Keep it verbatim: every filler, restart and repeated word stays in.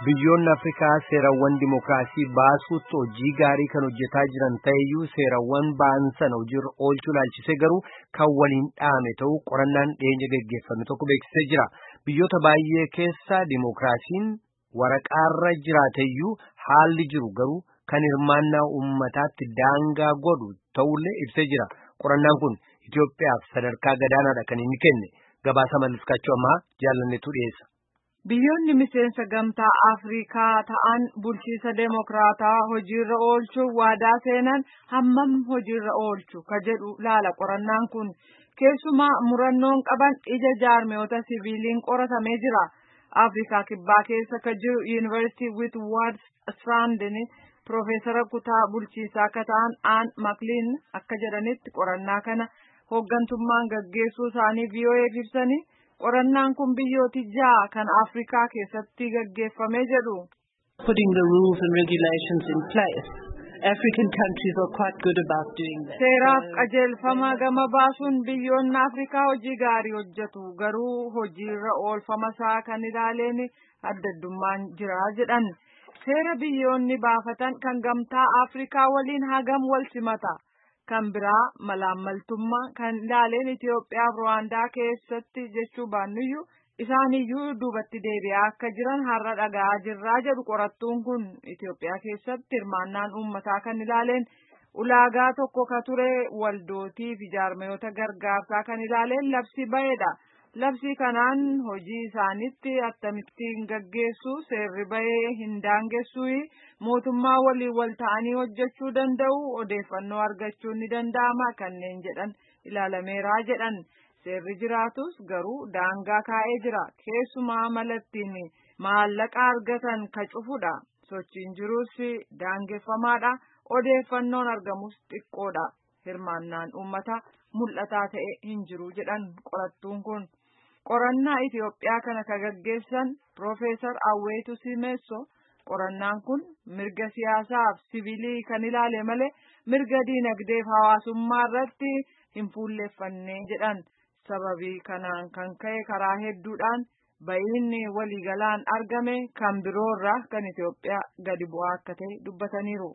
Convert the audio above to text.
Biyyoonni Afrikaa seerawwan dimookiraasii baasuutti hojii gaarii kan hojjetaa jiran ta'eyyuu seerawwan ba'an sana hojiirra oolchuu laalchisee garuu kan waliin dhaame ta'uu qorannaan dhiyeenya geggeeffame tokko beeksisee jira. Biyyoota baay'ee keessa dimookiraasiin waraqaarra jiraateyyuu haalli jiru garuu kan hirmaannaa uummataatti daangaa godhu ta'ullee ibsee jira. Qorannaan kun Itoophiyaaf sadarkaa gadaanaadha kan inni kenne. Gabaasa malliskachuu ammaa jaalannetu dhiyeessa. Biyyoonni miseensa gamtaa Afrikaa ta'an bulchiisa demookiraataa hojiirra oolchuuf waadaa seenan hammam hojiirra oolchu ka jedhu laala qorannaan kun. Keessumaa murannoon qaban ija jaarmiyoota siviiliin qoratamee jira. Afrikaa kibbaa keessa ka jiru Yuunivarsiitii Witwatersrand Profeesara kutaa bulchiisaa akka ta'an Aan Makliin akka jedhanitti qorannaa kana hooggantummaan gaggeessuu isaanii V O Eef ibsanii qorannaan kun biyyooti ja'a kan Afrikaa keessatti gaggeeffamee jedhu. Putting the rules and regulations in place. African countries are quite good about doing that. Seeraaf qajeelfama gama baasuun biyyoonni Afrikaa hojii gaarii hojjetu garuu hojiirra oolfama isaa kan ilaaleen adda addummaan jira jedhan. Seera biyyoonni baafatan kan gamtaa Afrikaa waliin hagam wal simata. Kan biraa malaammaltummaa kan ilaaleen Itoophiyaa fi Ruwaandaa keessatti jechuu baannuyyuu isaaniyyuu duubatti deebi'aa akka jiran har'a dhaga'aa jirraa jedhu qorattuun kun. Itoophiyaa keessatti hirmaannaan uummataa kan ilaaleen ulaagaa tokko ka ture waldootii fi jaarmiyoota gargaarsaa kan ilaaleen labsii ba'eedha. Labsii kanaan hojii isaanitti akkamittiin gaggeessu seerri ba'ee hin daangessu mootummaa waliin wal ta'anii hojjechuu danda'u odeeffannoo argachuun ni danda'ama kanneen jedhan ilaalameeraa jedhan. Seerri jiraatus garuu daangaa kaa'ee jira. Keessumaa malattiin maallaqa argatan ka cufudha. Sochiin jiruus daangeffamaadha. Odeeffannoon argamus xiqqoodha. Hirmaannaan uummataa mul'ataa ta'e hin jiru jedhan qorattuun kun. Qorannaa Itoophiyaa kana ka gaggeessan Profeesar Awweetu Simeessoo qorannaan kun mirga siyaasaaf siviilii kan ilaale malee mirga diinagdeef hawaasummaa irratti hin fuulleeffanne jedhan. Sababii kanaan kan ka'e karaa hedduudhaan ba'iinni waliigalaan argame kan biroorraa kan Itoophiyaa gadi bu'aa akka ta'e dubbataniiru.